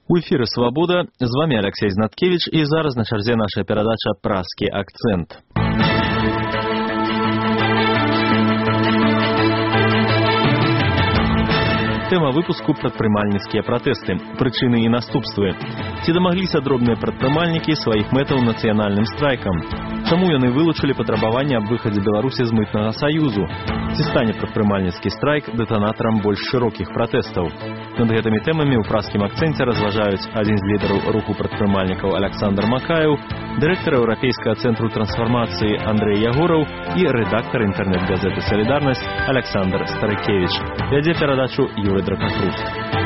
У эфіры «Свабода». З вами Алексей Знаткевич, і зараз на чарзе наша перадача «Празкі акцент». Тэма выпуску – прадпрымальніцкія пратэсты, прычыны і наступствы. Ці дамагліся дробныя прадпрымальнікі сваіх мэтаў нацыянальным страйкам? Чаму яны вылучылі патрабаванне аб выхадзе Беларусі з мытнага саюзу? Ці стане прадпрымальніцкі страйк дэтанатарам больш шырокіх пратэстаў? Над гэтымі тэмамі ў празкім акцэнце разважаюць адзін з лідараў руху прадпрымальнікаў Александр Макаеў, дырэктар Еўрапейскага цэнтру трансфармацыі Андрэй Ягораў і рэдактар інтэрнэт-газеты «Салідарнасць» Александр Старыкевич. Вядзе перадачу Юрый Дракахруст.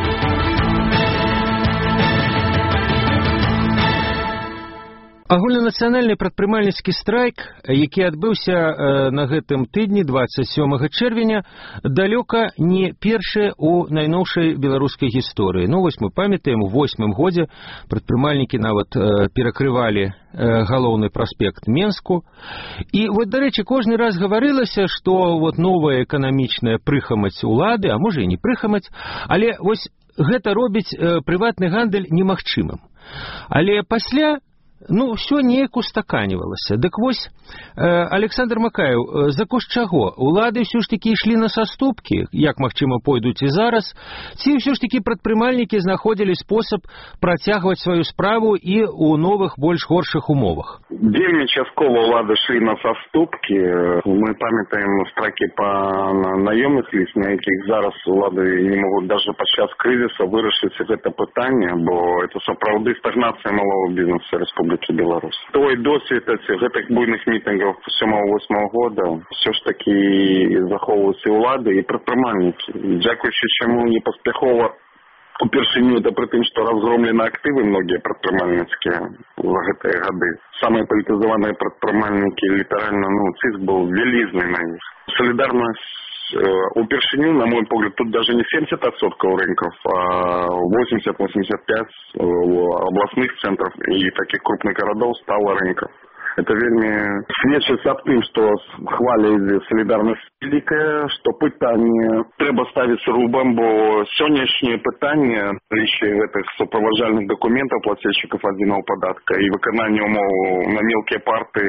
Агульнанацыянальны прадпрымальніцкі страйк, які адбыўся на гэтым тыдні 27 чэрвеня, далёка не першы ў найноўшай беларускай гісторыі. Ну, вось мы памятаем, у 8-м годзе прадпрымальнікі нават перакрывалі галоўны праспект Менску. І вот, дарэчы, кожны раз гаварылася, што вот новая эканамічная прыхамаць улады, а можа і не прыхамаць, але вось гэта робіць прыватны гандаль немагчымым. Але пасля ўсё неяк устаканівалася. Дык вось, Александр Макаеў, за кошт чаго? Улады ўсё ж такі ішлі на саступкі, як, магчыма, пойдуць і зараз, ці ўсё ж такі прадпрымальнікі знаходзілі спосаб працягваць сваю справу і ў новых, больш горшых умовах? Вельмі часткова улады шлі на саступкі. Мы памятаем страйкі па наёмных ліс, на якіх зараз улады не могуць даже падчас крызіса вырашыць гэта пытанне, бо это сапраўды стагнацыя малого бізнесу Рэспублікі Беларусь. Той досвід гэтых буйных мітынгаў 7-8 года все ж таки захоўваюцца улады і прадпрымальнікі. Дзякуючы чаму непаспяхова упершыню, это пры тым, што разгромлены актывы многія прадпрымальніцкія за гэтыя гады. Самыя палітызаваныя прадпрымальнікі літаральна, ціск быў вялізны на іх. Солідарнасць упершыню, на мой погляд, тут даже не 70% рынков, а 80-85% областных центров и таких крупных городов стало рынков. Это вельмі сведчыць аб тым, што хваля солідарнасць вялікая, што пытанне трэба ставіць рубам, бо сённяшняе пытанне лічы гэтых суправаджальных дакументаў плательшчыкаў адзінага падатка і выкананне умоў на мелкія парты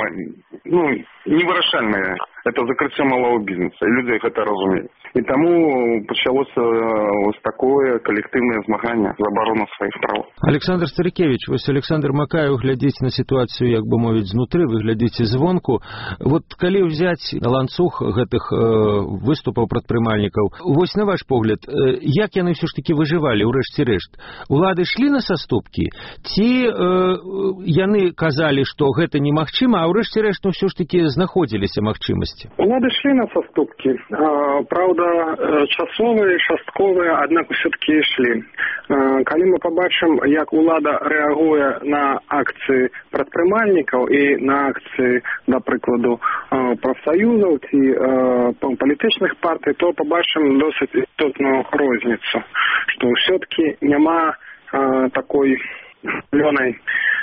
невырашальнае. Это закрыццё малого бізнеса, і людзі гэта разумеюць. І таму пачалося вось такое калектыўнае змаганне за абарону сваіх праў. Александр Старыкевич, вось Александр Макаеў глядзіць на сітуацыю, як бы мовіць, знутры, вы глядзіце звонку. Вот калі ўзяць ланцуг гэтых выступаў прадпрымальнікаў, вось на ваш погляд, як яны ўсё ж такі выжывалі ў рэшце рэшт? Улады шлі на саступкі? Ці яны казалі, што гэта немагчыма, а ў рэшце рэшт ўсё ж такі знаходзіліся магчымасці? Улады шлі на саступкі. Праўда, часовыя, частковыя, аднак усё-такі ішлі. Калі мы пабачым, як улада рэагуе на акцыі прадпрымальнікаў і на акцыі, да прыкладу, прафсаюзаў ці палітычных партый, то пабачым досыць істотную розніцу, што ўсё-такі няма такой зялёнай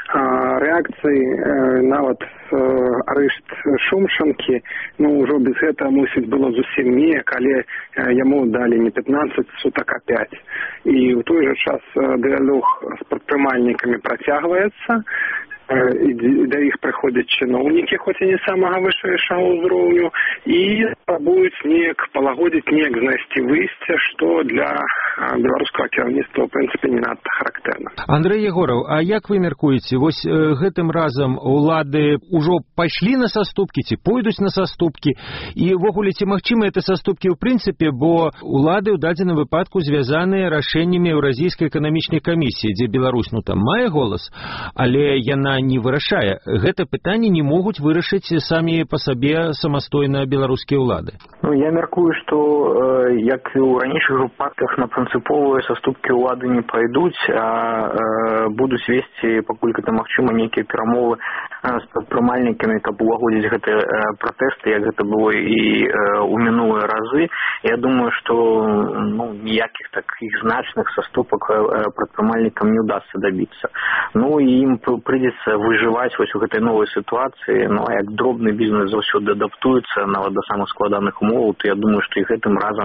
рэакцыі, нават арышт Шумшанкі, ўжо без гэтага мусіць было зусім неяк, але яму далі не 15 сутак, а 5. І ў той жа час дыялог з прадпрымальнікамі працягваецца, і да іх прыходзяць чыноўнікі, хоць і не самага вышэйшага ўзроўню, і спрабуюць неяк палагодзіць, неяк знайсці выйсце, што для беларускага кіраўніцтва, ў прынцыпе, не надта характэрна. Андрэй Ягораў, а як вы мяркуеце, вось гэтым разам улады ўжо пайшлі на саступкі, ці пойдуць на саступкі, і ввогуле ці магчыма гэта саступкі ў прынцыпе, бо улады ў дадзеным выпадку звязаныя рашэннямі Еўразійскай эканамічнай камісіі, дзе Беларусь, там мае голас, але яна не вырашае. Гэта пытанне не могуць вырашыць самі па сабе самастойна беларускія ўлады. Я мяркую, што як і ў ранейшых выпадках на прынцыповыя саступкі ўлады не пройдуць, а будуць весці, пакуль гэта магчыма, нейкія перамовы з прадпрымальнікамі, каб улагодзіць гэтыя пратэсты, як гэта было і ў мінулыя разы. Я думаю, што ніякіх такіх значных саступак прадпрымальнікам не ўдасца дабіцца. І ім прыйдзецца выжываць вось у гэтай новай сітуацыі. А як дробны бізнес заўсёды адаптуецца нават да самых складаных умоваў, то я думаю, што і гэтым разам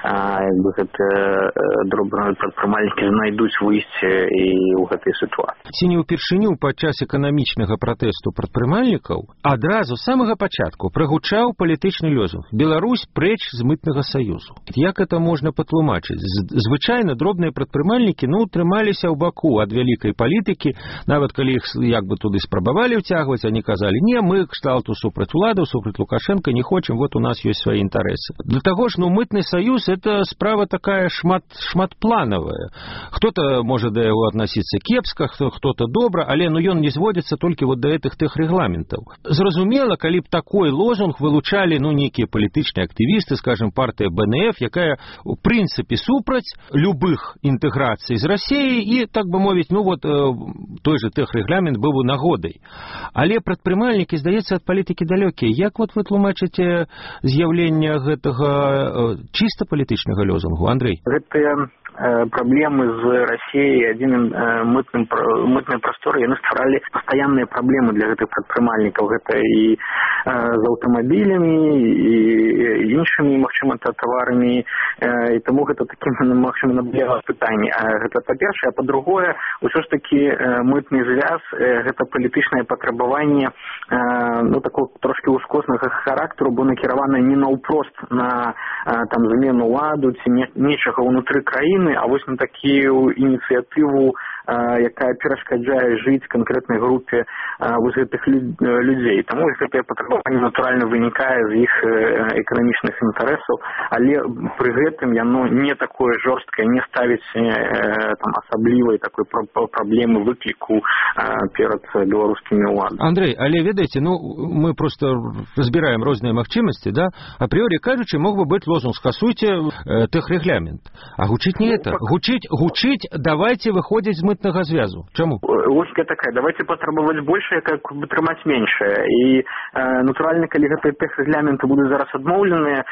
гэтыя дробныя прадпрымальнікі знайдуць выйсце і ў гэтай сітуацыі. Ці не ўпершыню падчас эканамічнага пратэсту прадпрымальнікаў адразу з самага пачатку прагучаў палітычны лозунг «Беларусь прэч з мытнага саюзу». Як это можна патлумачыць? Звычайна дробныя прадпрымальнікі трымаліся ў баку ад вялікай палітыкі, нават калі іх як бы туды спрабавалі ўцягваць, они казалі: «Не, мы кшталту супраць уладаў, супраць Лукашенко не хочам, вот у нас ёсць свае інтарэсы». Для таго ж, мытны саюз — это справа такая шматпланавая. Кто-то можа да яго аднасіцца кепска, кто-то добра, але ён не зводзіцца толькі да гэтых рэгламентаў. Зразумела, калі б такой лозунг вылучалі нейкія палітычныя актывісты, скажем, партыя БНФ, якая у прынцыпе супраць любых інтэграцый з Расіяй і, так бы мовіць, той же рэгламент быў бы нагодай. Але прадпрымальнікі, здаецца, ад палітыкі далёкія. Як вы тлумачыце з'яўленне гэтага чыста палітычнага лозунгу, Андрэй? Гэтыя праблемы з Расіяй, адзіным мытнай прасторы, яны стваралі пастаянныя праблемы для гэтых прадпрымальнікаў. Гэта і з аўтамабілямі, і іншымі, магчыма, таварамі, і таму гэта такім, магчыма, набліжае пытанне. Гэта па-першае, а па-другое, ўсё ж такі мытны звяз — гэта палітычнае патрабаванне такого трошки ускоснага характару, бо накіравана не наўпрост на замену ладу ці нечага ўнутры краіны, а вось на такую ініцыятыву, якая перашкаджае жыць канкрэтнай групе вось гэтых людзей. Таму гэтае патрабаванне натуральна вынікае з іх эканамічных інтарэсаў, але пры гэтым яно не такое жорсткае, не ставіць асаблівай такой праблемы выкліку перад беларускімі ўладамі. Андрэй, але ведаеце, мы просто разбіраем розныя магчымасці, да? Апрыёрі кажучы, мог бы быць лозунг «Скасуйте рэгламент». А гучыць не это. Гучыць «Давайте выходзіць з мытнага звязу». Чаму? Логіка такая: давайте патрабаваць большае, как бы трымаць меншае. І натуральна, калі гэтыя рэгламенты будуць зараз адмоўленыя,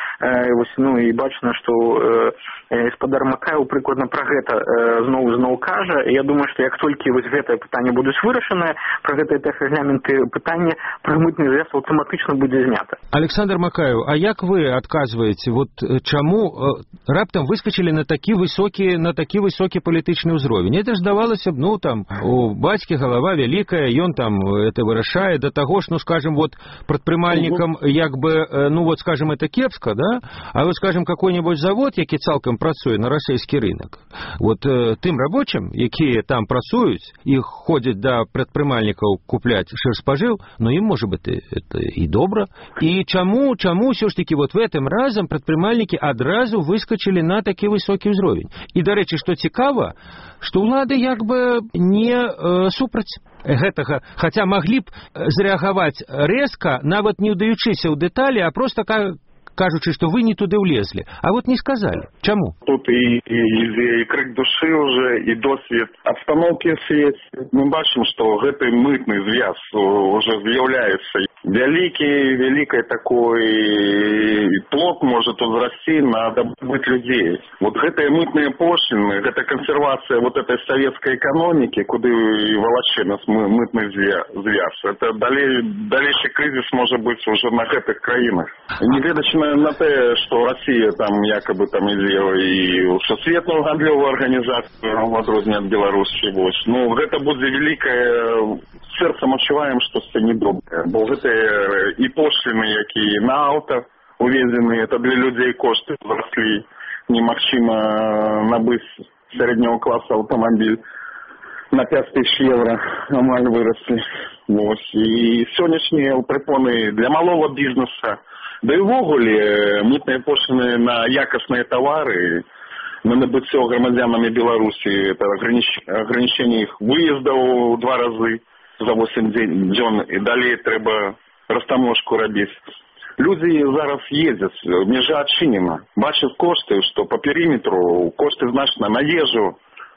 і бачна, што гаспадар Макаеў прыкладна пра гэта зноў кажа. Я думаю, што як толькі вось гэтае пытанне будуць вырашанае, пра гэтыя рэгламенты, пытанне пра мытны звяз аўтаматычна будзе знята. Александр Макаеў, а як вы адказваеце, чаму раптам выскочили на такі высокі палітычны ўзровень? Это ж здавалася б, у бацькі галава вялікая, ён это вырашае. Да таго ж, скажем, прадпрымальнікам як бы, скажем, это кепска, да? А скажем, какой-нибудь завод, які цалкам працуе на расійскі рынок, тым рабочым, якія там працуюць і ходзяць да прадпрымальнікаў купляць шэрспажыў, ім можа быць это і добра. І чаму ўсё ж такі в гэтым разам прадпрымальнікі адразу выскочили на такі высокі ўзровень? І, дарэчы, што цікава, што ўлады як бы не супраць гэтага, хаця маглі б зрэагаваць рэзка, нават не ўдаючыся ў дэталі, а проста кажучы, што вы не туды ўлезлі. А не сказалі. Чаму? Тут і крык душы уже, і досвед абстаноўкі свеце. Мы бачым, што гэты мытны звяз уже з'яўляецца вялікай такой плод может узрасти на добыть людей. Гэтыя мытныя пошліны, гэта кансервацыя этой советской экономики, куды валачы нас мытны звяз. Это далейшы кризис может быть уже на гэтых краінах. Негледачы на те, что Россия якобы ідзе і ў сусветную гандлёвую арганізацыю, в адрозненне ад Беларусі. Гэта будзе великое, сердцем адчуваем, што це недобрае. Бо гэтыя і пошліны, якія на аўто увезены, это для людей кошты зраслі. Немагчыма набыць сярэдняго класа аўтамабіль на 5000 евро амаль выраслі. І сённяшнія препоны для малого бізнеса. Да і ўвогуле мытныя пошліны на якасныя тавары, на набыццё грамадзянамі Беларусі, это ограничение іх выездаў 2 разы за 8 дзён, і далей трэба растаможку рабіць. Людзі зараз ездзяць, межа адчынена, бачаць кошты, што па перыметру кошты значна на ежу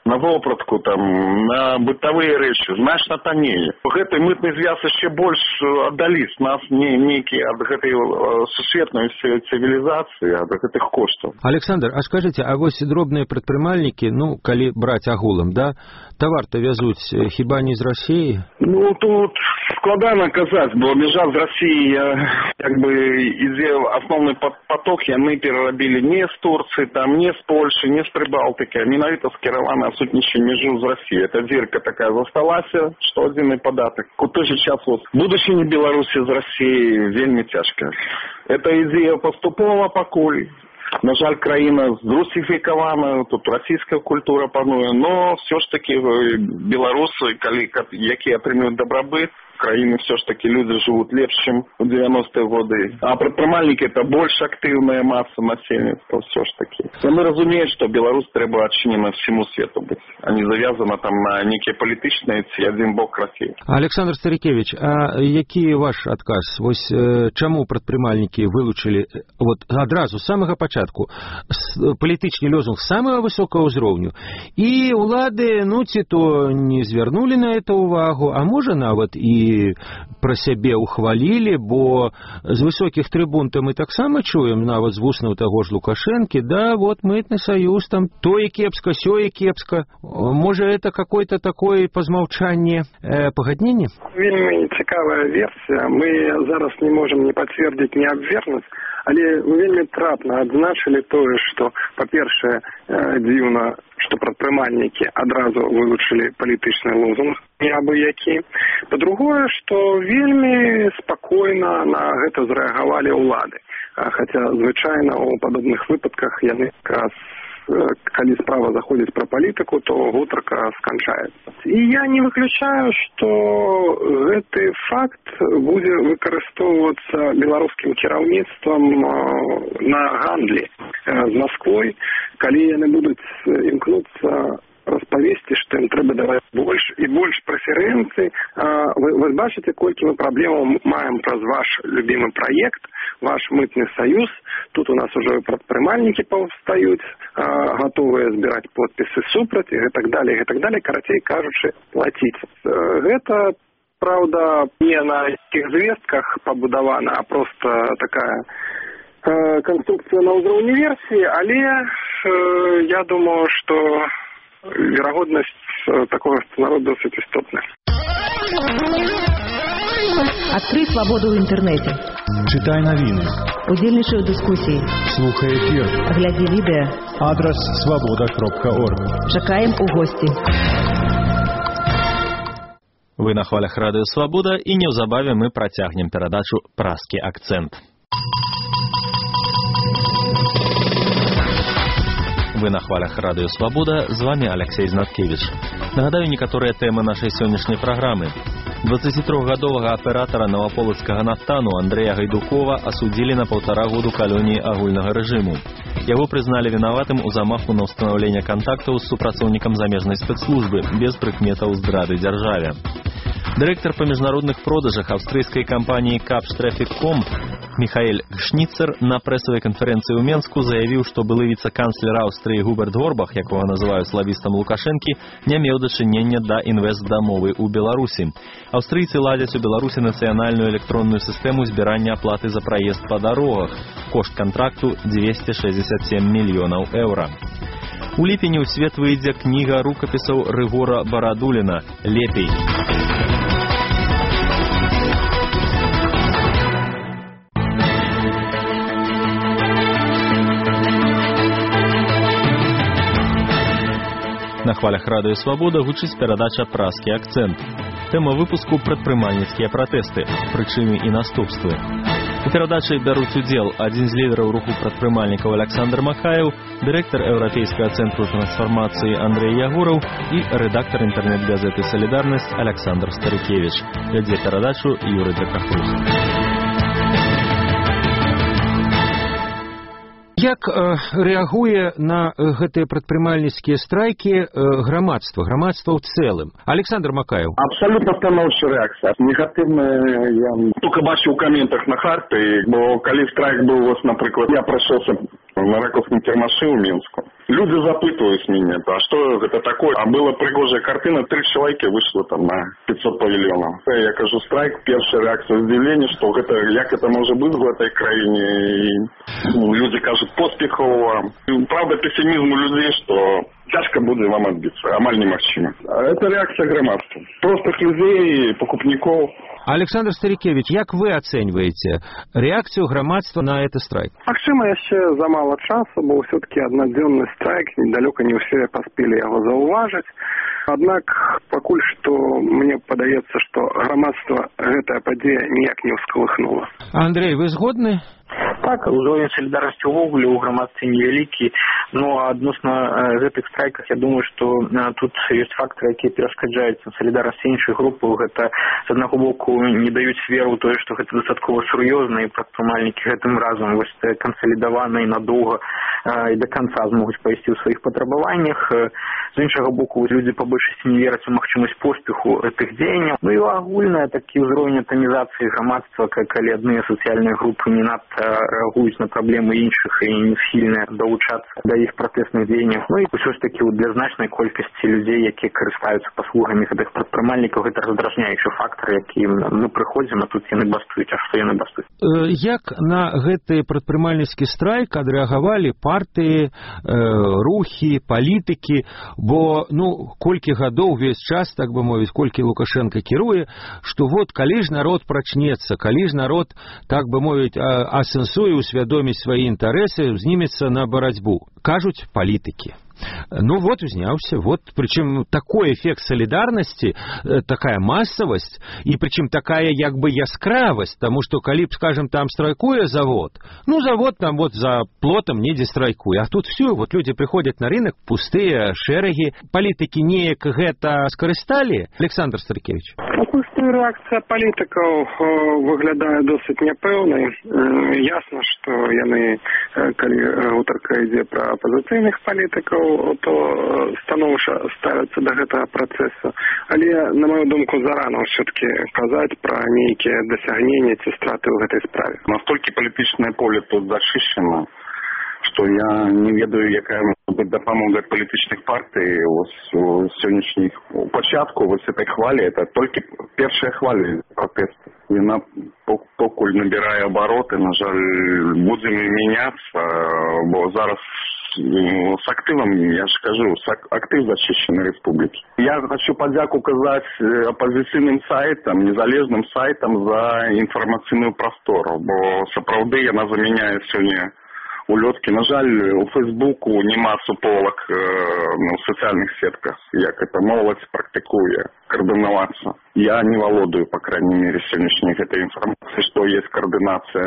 на вопратку, там, на бытавыя рэчы, значна танней. Гэты мытны звяз яшчэ больш аддаліць нас нейкі ад гэтай сусветнай цывілізацыі, ад гэтых коштаў. Александр, а скажыце, а вось дробныя прадпрымальнікі, ну, калі браць агулам, да, тавар-то вязуць хіба не з Расіі? Ну, тут складана казаць, бо мяжа з Расіі, як бы, ідзе асноўны поток, яны перарабілі не з Турцыі, там, не з Польшы, не з Прыбалтыкі, а менавіта скіравана адсутнічае мяжу з Расіі. Это дзірка такая засталася, што адзіны падатак. У той же час вот будучыня Беларусі з Расіі вельмі цяжка. Это ідзе паступова пакуль. На жаль, краіна зрусіфікавана, тут расійская культура пануе, но все ж таки беларусы, якія атрымліваюць дабрабыт, краіны все ж таки люди жывуць лепш, чым у 90-е годы. А прадпрымальнікі это больш актыўная маса насельніцтва все ж таки. Мы разумеем, что Беларусь трэба адчынена всему свету быць, а не завязана там на некие палітычныя ці адзін бок России. Александр Старикевич, а які ваш адказ? Вось чаму прадпрымальнікі вылучылі вот адразу з самага пачатку палітычны лозунг самого высокого ўзроўню, і улады, ну, ці то не звярнулі на это увагу, а можа нават і пра сябе ухвалілі, бо з высокіх трыбун-то мы таксама чуем, нават з вуснаў таго ж Лукашэнкі, да, вот мытны саюз, там, тое кепска, сёе кепска. Можа, это какое-то такое пазмаўчанне пагадненне? Вельмі цікавая версія. Мы зараз не можам не пацвердзіць, не абвергнуць, але вы вельмі трапна адзначылі тое, што, па-першае, дзіўна, што прадпрымальнікі адразу вылучылі палітычны лозунг неабы-які. Па-другое, што вельмі спакойна на гэта зрэагавалі ўлады. Хаця, звычайна, у падобных выпадках яны якраз, калі справа заходзіць пра палітыку, то гутарка сканчаецца. І я не выключаю, што гэты факт будзе выкарыстоўвацца беларускім кіраўніцтвам на гандлі з Масквой, калі яны будуць імкнуцца распавесці, што ім трэба даваць больш і больш прэферэнцый. Вы бачыце, колькі мы праблемаў маем праз ваш любімы праект, ваш мытны саюз. Тут у нас ужо прадпрымальнікі паўстаюць, гатовыя збіраць подпісы супраць і гэтак далей, карацей кажучы, плаціць. Гэта, праўда, не на якіх звестках пабудавана, а проста такая канструкцыя на ўзроўні версіі, але я думаю, што верагоднасць такога сцэнарыю досыць істотная. Адкрый свабоду ў інтэрнэце. Читай навіны. Удзельнічай у дыскусіі. Слухай эфір. Глядзі відэа. Адрес свабода.орг. Чакаем у госці. Вы на хвалях радыё Свабода, і неўзабаве мы працягнем перадачу «Праскі акцэнт». Вы на хвалях радыё Свабода, з вами Алексей Знаткевич. Нагадаю некаторыя тэмы нашай сённяшняй праграмы. 23-гадовага аператара Новаполацкага нафтану Андрэя Гайдукова асудзілі на 1,5 году калоніі агульнага рэжыму. Яго прызналі вінаватым у замаху на ўстанаўленне кантактаў з супрацоўнікам замежнай спецслужбы без прыкметаў здрады дзяржаве. Дырэктар па міжнародных продажах аўстрыйскай кампаніі Capstrafic.com Михаэль Шніцер на прэсавай канферэнцыі ў Менску заявіў, што былы віцэ-канцлер Аўстрыі Губерт Горбах, якога называюць славістам Лукашэнкі, не меў дачынення да інвестдамовы ў Беларусі. Аўстрыйцы ладзяць у Беларусі нацыянальную электронную сістэму збірання аплаты за праезд па дарогах. Кошт кантракту 267 мільёнаў еўра. У ліпені ў свет выйдзе кніга рукапісаў Рыгора Барадуліна «Лепей». На хвалях радыё Свабода гучыць перадача «Праскі акцэнт». Тэма выпуску «Прадпрымальніцкія пратэсты. Прычыны і наступствы». У перадачы бяруць удзел адзін з лідараў руху прадпрымальнікаў Александр Махаев, дырэктар Еўрапейскага цэнтру трансфармацыі Андрэй Ягураў і рэдактар інтэрнэт-газеты «Салідарнасць» Александр Старыкевич. Вядзе перадачу Юрый Дракахрус. Як рэагуе на гэтыя прадпрымальніцкія страйкі грамадства ў цэлым? Александр Макаев. Абсолютно станоўчая рэакцыя. Негатыўная я толькі бачу ў каментах на харты, бо калі страйк быў, напрыклад, я прайшоўся на Раковскім кірмашы ў Мінску. Люди запытывают меня, а что это такое? А была пригожая картина, 3 человека вышло там на 500 павильонов. Я кажу, страйк, первая реакция удивления, что это, як это может быть в этой краине. И, люди кажут, поспехово. Правда, пессимизм у людей, что тяжко будет вам отбиться, амаль немагчыма. Это реакция громадства. Простых людей, покупников. Александр Старикевич, як вы оцениваете реакцию громадства на этот страйк? Магчыма, яшчэ замало часу, бо ўсё-таки аднадзённы страйк, недалёка не ўсе паспелі яго заўважыць. Аднак пакуль што мне падаецца, што грамадства гэтая падзея ніяк не ўскалыхнула. Андрей, вы згодны? Так, узровень солідарнасці ўвогуле ў грамадстве невялікі, но адносна гэтых страйках я думаю, што тут ёсць фактары, якія перашкаджаюць солідарнасці іншых групаў. Гэта з аднаго боку не даюць веру ў тое, што гэта дастаткова сур'ёзна і прадпрымальнікі гэтым разам вось кансалідавана і надоўга і да канца змогуць пайсці ў сваіх патрабаваннях. З іншага боку, людзі па большасці не вераць у магчымасць поспеху гэтых дзеянняў. Ну і агульна такі ўзровень атамізацыі грамадства, калі адныя сацыяльныя групы не надта реагуюць на праблемы іншых і не схільныя далучацца да іх пратэсных дзеянняў. Ну і ўсё ж такі для значнай колькасці людзей, якія карыстаюцца паслугамі гэтых прадпрымальнікаў, гэта раздражняючы фактар, які мы прыходзім, а тут яны бастуюць. А што яны бастуюць? Як на гэты прадпрымальніцкі страйк адрэагавалі партыі, рухі, палітыкі, бо колькі гадоў увесь час, так бы мовіць, колькі Лукашенко кіруе, што вот калі ж народ прачнецца, калі ж народ, так бы мовіць, асэнсуе, усвядоміць свае інтарэсы, знімецца на барацьбу. Кажуць палітыкі. Ну вот узняўся, вот причем такой эффект солидарности, такая массовость, и причем такая як бы яскравость, потому что калі б, скажем, там страйкуе завод, завод там вот за плотом недзе страйкуе, а тут все, вот люди приходят на рынок, пустые шэрагі, палітыкі неяк гэта скарысталі? Александр Старикевич. Пакуль што рэакцыя палітыкаў выглядае досыць няпэўнай. Ясна, што яны, калі гутарка ідзе пра апазіцыйных палітыкаў, то станоўча ставяцца да гэтага працэсу. Але, на мою думку, зарана ўсё-таки казаць пра нейкія дасягнення ці страты ў гэтай справе. Настолькі палітычнае поле тут зачышчана, што я не ведаю, якая може бути дапамога палітычных партый у сённяшніх. У пачатку вось этой хвалі, это толькі першая хваля пратэсту. Яна покуль набірае абароты, на жаль, будзем мяняцца, бо зараз с активом, я же скажу, актив зачищенной республики. Я хочу подяку казать оппозиционным сайтам, незалежным сайтам за информационную простору, бо сапраўды яна заменяе сёння улётки. На жаль, у Фейсбуку нема суполак в социальных сетках, як это моладзь практикуе, координироваться. Я не володаю, по крайней мере, сегодняшней этой информации, что есть координация,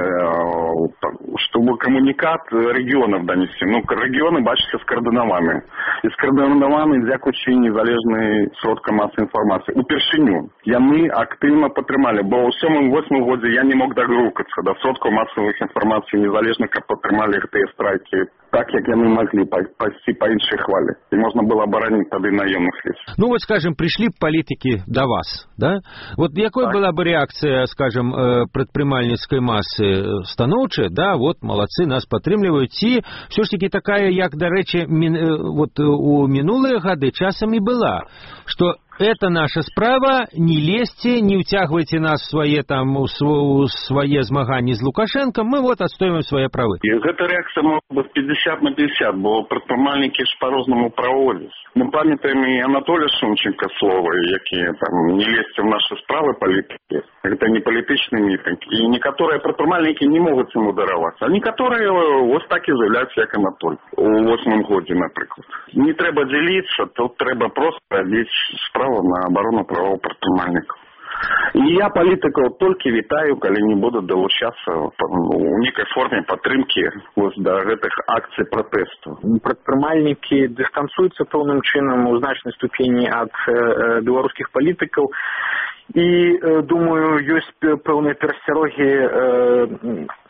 чтобы коммуникат регионов донести. Регионы бачатся скоординованные. И скоординованные дзякуючи незалежной сродка массовой информации. Упершыню яны активно падтрымалі, бо ў 7-8 годзе я не мог дагрукацца до сродкаў массовых информации незалежно, как падтрымалі гэтыя страйки, так, як яны могли пайсці по іншай хвале. И можно было оборонить тады наемных лиц. Вот, скажем, пришли политики до вас, да? Вот якой была бы реакция, скажем, прадпрымальніцкай массы станоўчая, да, вот, молодцы, нас падтрымліваюць, ці все ж таки такая, як, дарэчы, вот у мінулыя гады часам і была, что это наша справа, не лезьте, не утягивайте нас в свои змаганні з Лукашенко, мы вот отстоим свои правы. И эта реакция может быть 50 на 50, бо прадпрымальнікі ж по-розному праводзяць. Мы памятаем и Анатолия Шумченко слова, якія там не лезьте в наши справы политики. Это не политичный митинг. И некоторые прадпрымальнікі не могут ему дараваться. А некоторые вот так и заявляются, як Анатолий. У 8-м годзе, например. Не треба делиться, тут треба просто одеть справу на оборону правоў прадпрымальнікаў. І я палітыкаў толькі вітаю, калі не будуць далучацца у нейкай форме падтрымкі да гэтых акцый пратэсту. Прадпрымальнікі дыстанцуюцца пэўным чынам у значнай ступені ад беларускіх палітыкаў. І, думаю, ёсць пэўныя перасцярогі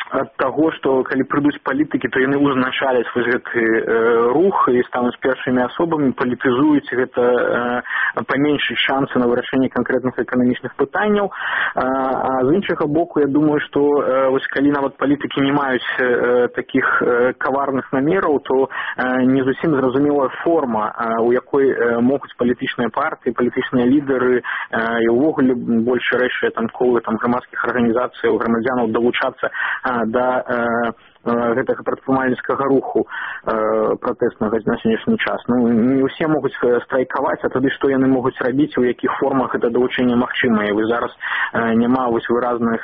ад таго, што калі прыйдуць палітыкі, то яны ўзначаляць вось гэты рух і стануць першымі асобамі, палітызуюць гэта, паменшыць шансы на вырашэнне канкрэтных эканамічных пытанняў. А з іншага боку, я думаю, што вось калі нават палітыкі не маюць такіх каварных намераў, то не зусім зразумелая форма, у якой могуць палітычныя партыі, палітычныя лідары і ўвогуле больш шырэйшыя там колы там грамадскіх арганізацый, грамадзянаў далучацца да гэтага прадпрымальніцкага руху пратэснага на сённяшні час. Ну, не ўсе могуць страйкаваць, а тады што яны могуць рабіць, у якіх формах гэта далучэнне магчымае. Вы зараз няма вось выразных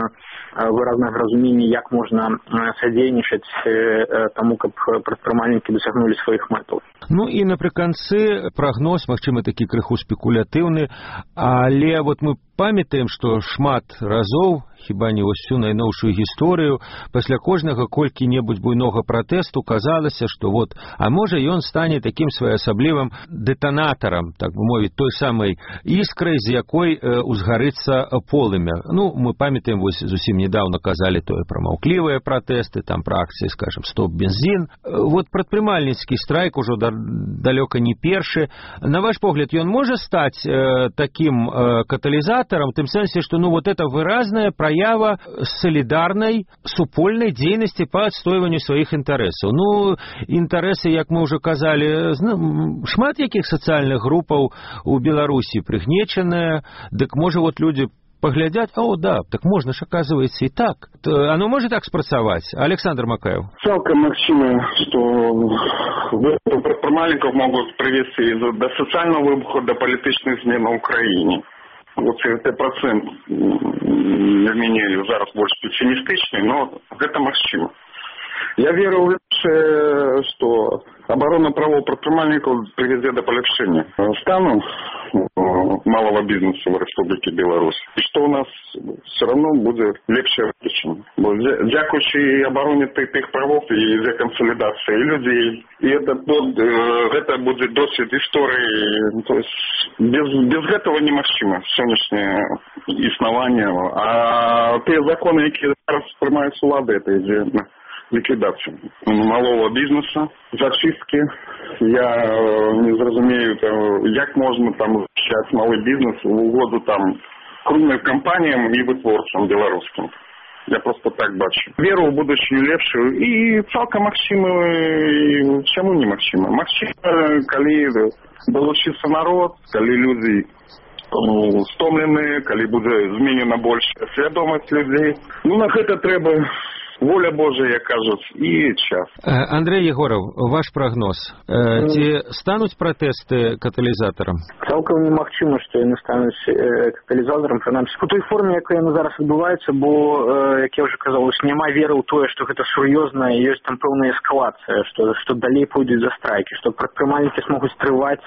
разумений, як можна садзейнічаць таму, каб прадпрымальнікі дасягнулі сваіх мэтаў. Ну і напрыканцы прагноз, магчыма, такі крыху спекулятыўны, але вот мы памятаем, што шмат разоў, хіба не ўсю найноўшую гісторыю, пасля кожнага колькі-небудзь буйнога пратэсту казалася, што вот, а можа ён стане такім своеасаблівым дэтанатарам, так бы мовіць, той самай іскрай, з якой узгарыцца полымя. Ну, мы памятаем, вось зусім недавно казалі тое пра маўклівыя пратэсты, там пра акцыі, скажем, стоп бензін. Вот прадпрымальніцкі страйк ужо далёка не першы. На ваш погляд, ён можа стаць такім каталізатарам, тым сэнсе, што ну вот это выразная праява солідарнай супольнай дзейнасці па адстойванню сваіх інтарэсаў. Ну, інтарэсы, як мы ўжо казалі, шмат якіх сацыяльных групаў у Беларусі прыгнечаныя, дык можа вот людзі поглядят, да, так можно ж, оказывается, и так. Оно может так спрацаваць? Александр Макаев. Цалкам магчыма, што прадпрымальнікаў могуць прывесці да сацыяльнага выбуху, да палітычных змен на Украіне. Вот гэты процент мяне зараз больш пессімістычны, но гэта магчыма. Я веру, што оборона правоў прадпрымальнікаў прывядзе да паляпшэння стану малого бизнеса в Республике Беларусь. И что у нас все равно будет легче вычислить. Дякуючи обороне тих правов и за консолидации людей. И это будет досвід истории. То есть без этого немагчыма сегодняшнее існаванне. А те законы, які зараз приймаються влади, это ідзе на ликвидацию малого бизнеса, зачистки. Я не зразумею, як можна там захищати малий бізнес в угоду там крупним компаніям і витворцям білоруським. Я просто так бачу. Віру в будущее лепшу і цілком магчыма, і чому не магчыма? Магчыма, коли долучиться народ, коли люди стомлены, коли буде змінена більша свідомість людей. Ну, на це треба воля Божия, кажуть, і час. Андрей Егоров, ваш прогноз. Ці стануть протести каталізатором? Цілком немагчыма, што яны стануць каталізатарам, прынамсі у той форме, якой яны зараз адбываецца, бо, як я ўжо казаў, няма веры ў тое, што гэта сур'ёзна, і ёсць там пэўная эскалацыя, што далей пойдуць за страйкі, што прадпрымальнікі смогуць трываць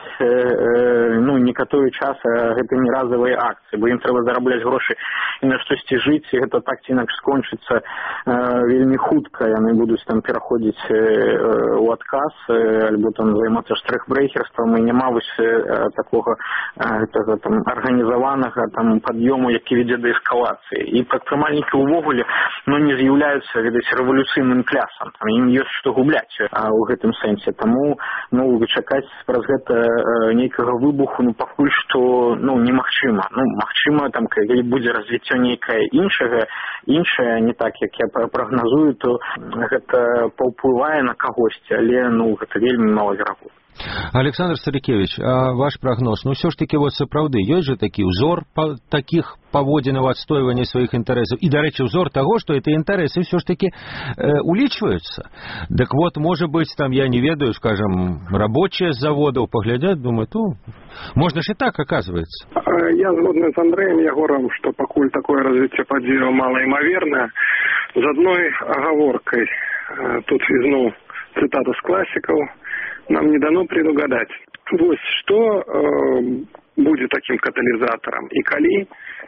некаторы час, гэта не разовыя акцыі, бо ім трэба зарабляць грошы і на штосьці жыць, і гэта так ці інакш скончыцца вельмі хутка, яны будуць там пераходзіць у адказ альбо там займацца штрэх-брейкерствам, і няма вось такога там арганізаванага там пад'ёму, які вядзе да эскалацыі. І прадпрымальнікі ўвогуле не з'яўляюцца, ведаць, рэвалюцыйным клясам, там ім ёсць што губляць у гэтым сэнсе. Таму чакаць праз гэта нейкага выбуху пакуль што немагчыма. Магчыма, там калі будзе развіццё нейкае іншае, не так як я прагназую, то гэта паўплывае на кагосьці, але гэта вельмі малаверагодна. Александр Старикевич, а ваш прогноз? Все ж таки вот сапраўды ёсць же такі ўзор таких паводзінаў адстойвання сваіх інтарэсаў. І, дарэчы, ўзор таго, што эти інтарэсы все ж таки улічваюцца. Так вот, может быть, там, я не ведаю, скажем, рабочие с заводов поглядят, думают, можно ж и так, оказывается. Я згодны з Андреем Егоровым, што пакуль такое развіццё падзеяў малаімавернае, з адной агаворкай. Тут ізноў цытата з класікаў. Нам не дано предугадать. Вось, что будет таким катализатором и коли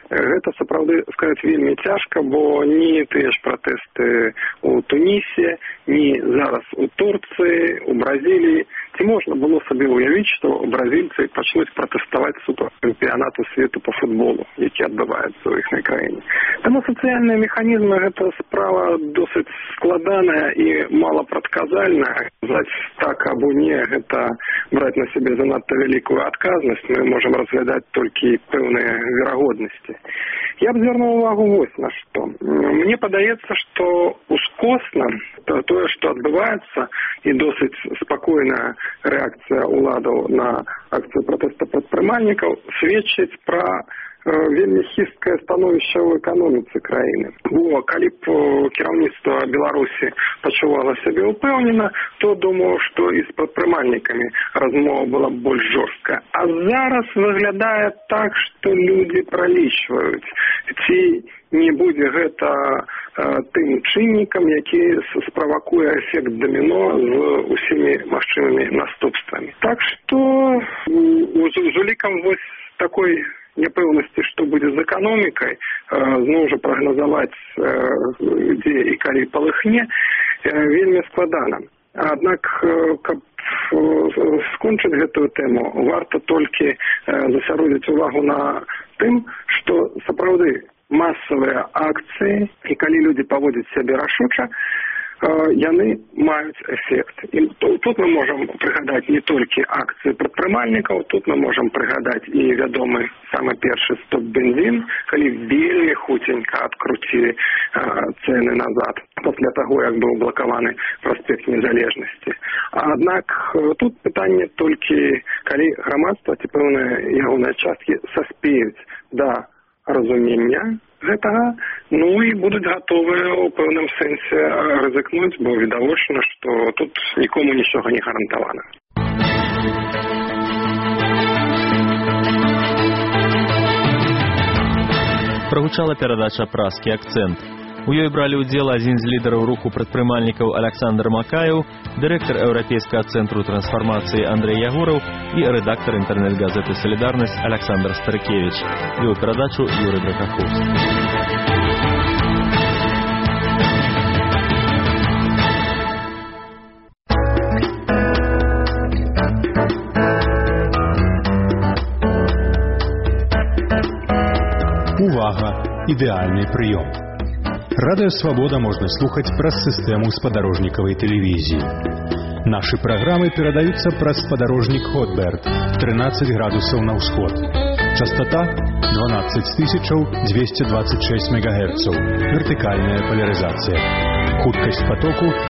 Гэта сапраўды сказаць вельмі цяжка, бо ні тыя ж пратэсты у Тунісе, ні зараз у Турцыі, у Бразіліі. Ці можна было сабе уявіць, што бразільцы пачнуць пратэставаць супраць чэмпіянату свету по футболу, які адбываецца ў іхняй краіне. Таму сацыяльныя механізмы гэта справа досыць складаная і малапрадказальная. Казаць так або не, гэта браць на сябе занадта вялікую адказнасць. Мы можам разглядаць толькі пэўныя верагоднасці. Я б звярнуў увагу вось на што. Мне падаецца, што ускосна тое, што адбываецца, і досыць спакойная рэакцыя ўладаў на акцыю пратэста прадпрымальнікаў сведчыць пра вельмі хісткае становішча ў эканоміцы краіны. Бо калі б кіраўніцтва Беларусі пачувала сябе ўпэўнена, то думаю, што і з прадпрымальнікамі размова была б больш жорсткая. А зараз выглядае так, што людзі пралічваюць, ці не будзе гэта тым чыннікам, які справакуе эфект даміно з усімі магчымымі наступствамі. Так што з улікам вось такой няпэўнасці, што будзе з эканомікай, зноў жа прагназаваць, дзе і калі палыхне, вельмі складана. Аднак, каб скончыць гэтую тэму, варта толькі засяродзіць увагу на тым, што сапраўды масавыя акцыі, і калі людзі паводзяць сябе рашуча, яны маюць эфект. І тут мы можам прыгадаць не толькі акцыі прадпрымальнікаў, тут мы можам прыгадаць і вядомы самы першы стоп-бензін, калі вельмі хуценька адкруцілі цэны назад, пасля таго, як быў блакаваны праспект Незалежнасці. Аднак тут пытанне толькі, калі грамадства ці пэўныя ягоныя часткі саспеюць да разумення гэтага, ну і будуць гатовыя ў пэўным сэнсе рызыкнуць, бо відавочна, што тут нікому нічога не гарантавана. Прагучала перадача «Празкі акцэнт». У ёй бралі ўдзел адзін з лідараў руху прадпрымальнікаў Александр Макаеў, дырэктар Еўрапейскага цэнтру трансфармацыі Андрэй Ягораў і рэдактар інтэрнэт-газеты «Салідарнасць» Александр Старыкевіч. Вёў перадачу Юрый Дракаховскі. Увага! Ідэальны прыём. Радыё Свабода можна слухаць праз сістэму спадарожнікавай тэлевізіі. Нашы праграмы перадаюцца праз спадарожнік Хотберт 13 градусаў на ўсход. Частота 12226 МГц. Вертыкальная полярызацыя. Хуткасць потоку